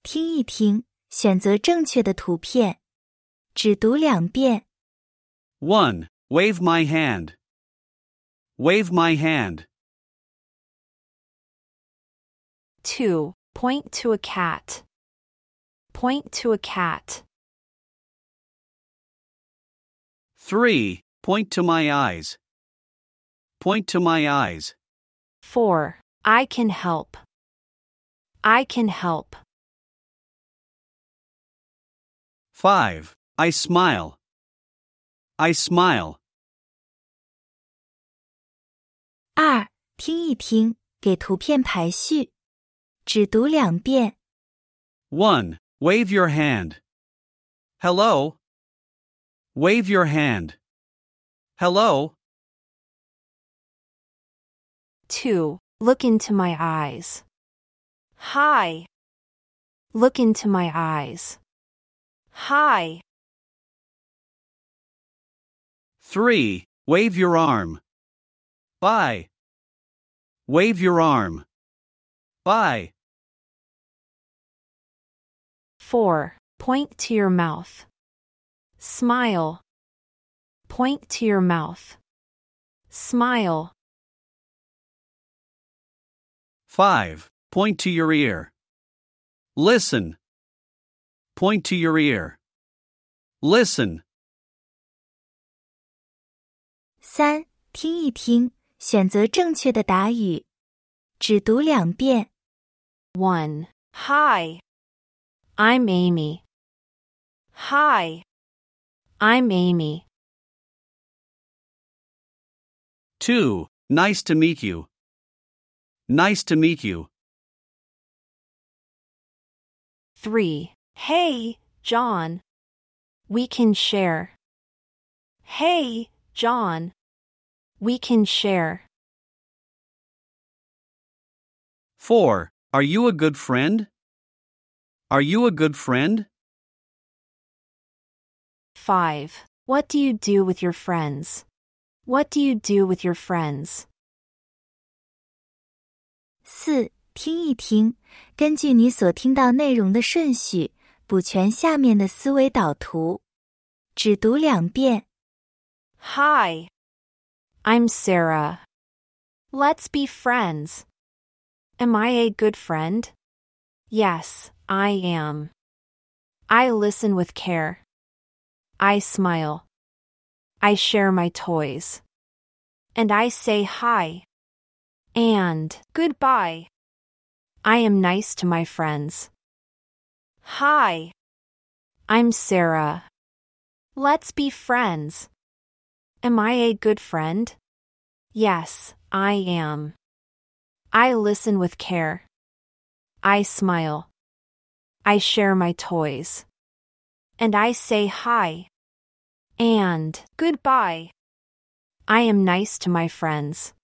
听一听，选择正确的图片。只读2遍。 1. Wave my hand. Wave my hand. 2. Point to a cat. Point to a cat. 3. Point to my eyes. Point to my eyes. 4. I can help. I can help. 5. I smile. I smile. 2. 听一听，给图片排序。只读2遍。 1. Wave your hand. Hello. Wave your hand. Hello. 2. Look into my eyes. Hi. Look into my eyes. Hi. 3. Wave your arm. Bye. Wave your arm. Bye. 4. Point to your mouth. Smile. Point to your mouth. Smile. 5. Point to your ear. Listen. Point to your ear. Listen. 3. 听一听，选择正确的答语。只读2遍。 1. Hi. I'm Amy. Hi. I'm Amy. 2. Nice to meet you. Nice to meet you. 3. Hey, John. We can share. Hey, John. We can share. 4. Are you a good friend? Are you a good friend? 5. What do you do with your friends? What do you do with your friends? 4. 听一听，根据你所听到内容的顺序，补全下面的思维导图。只读2遍。 Hi. I'm Sarah. Let's be friends. Am I a good friend? Yes, I am. I listen with care. I smile. I share my toys. And I say hi. And goodbye. I am nice to my friends. Hi. I'm Sarah. Let's be friends. Am I a good friend? Yes, I am. I listen with care. I smile. I share my toys. And I say hi. And goodbye. I am nice to my friends.